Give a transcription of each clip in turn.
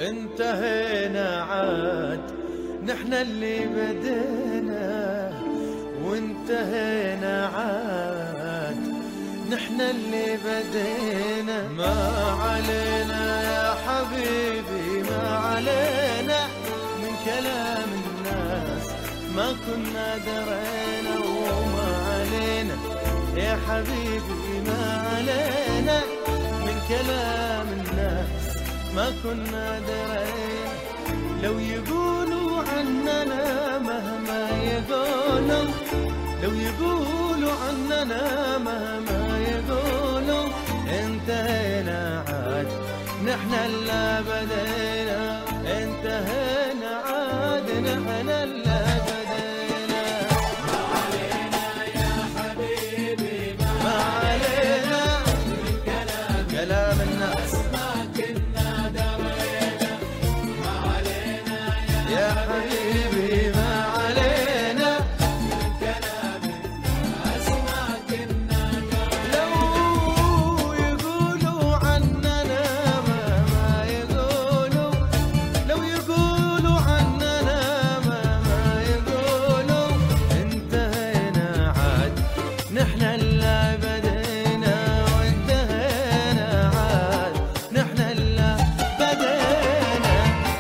انتهينا عاد نحن اللي بدينا، وانتهينا عاد نحن اللي بدينا. ما علينا يا حبيبي ما علينا من كلام الناس، ما كنا درينا. وما علينا يا حبيبي ما علينا من كلام الناس، ما كنا درينا. لو يقولوا عننا مهما يقولوا، لو يقولوا عننا مهما يقولوا، انتهينا عاد نحن اللي بدينا. انتهينا عاد نحن اللي بدينا. ما علينا يا حبيبي ما علينا من كلام الناس، ما كنا درينا. ما علينا يا حبيبي ما علينا من كلام الناس، ما كنا درينا. لو يقولوا عننا ما يقولوا، لو يقولوا عننا ما يقولوا، انتهينا عاد نحن اللي بدينا. وانتهينا عاد نحن اللي بدينا.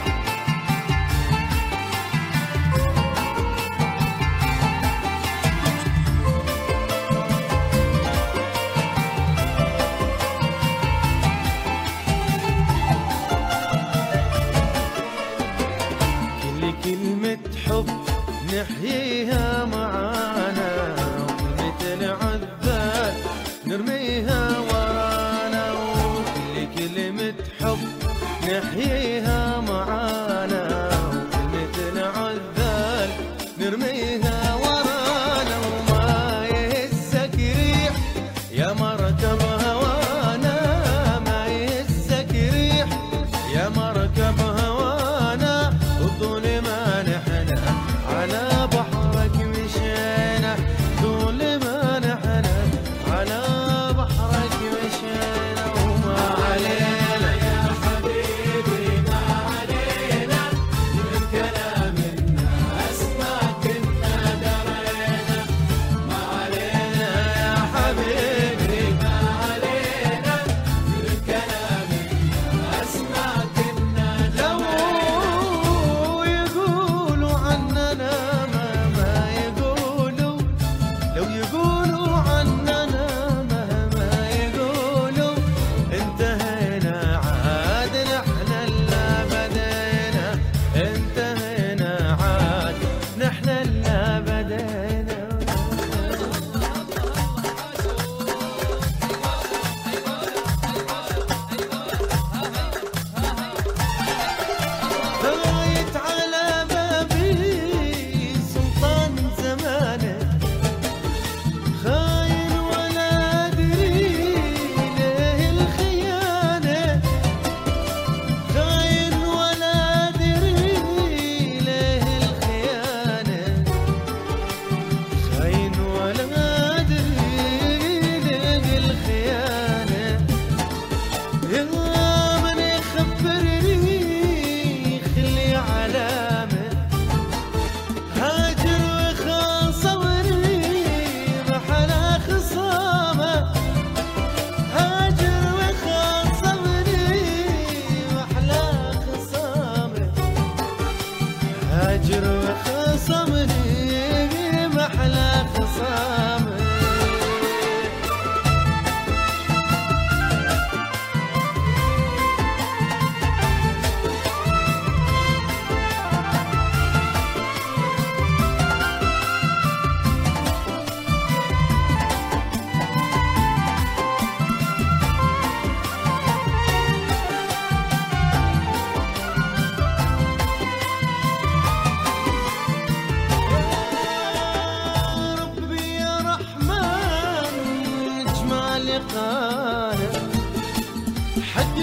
كل كلمة حب نحييها معانا، وكلمة العذاب نرميها ورانا. وكل كلمة حب نحييها معانا، وكلمة العذاب نرميها ورانا. وما يهزك ريح يا مركب هوانا، ما يهزك ريح يا مركب هوانا. وطول ما نحن على بحرك مشينا، طول ما نحن على بحرك مشينا. وما علينا يا حبيبي ما علينا من كلام الناس، ما كنا درينا. ما علينا يا حبيبي ما علينا من كلام الناس، ما كنا لو يقولوا عننا ما يقولوا، لو يقولوا عننا ما يقولوا، انتهينا عاد نحن اللي بدينا. انتهينا عاد نحن اللي بدينا. فايت على بابي سلطان زمانه، خاين ولا أدري ليه الخيانة، خاين ولا أدري ليه الخيانة، خاين ولا أدري ليه الخيانة. يا من يخبرني خلي علامة، هاجر وخاصمني محلا خصامة، هاجر وخاصمني محلا خصامة، هاجر وخاصمني محلا خصامة. ربي يا رحمن اجمع لقانا، حد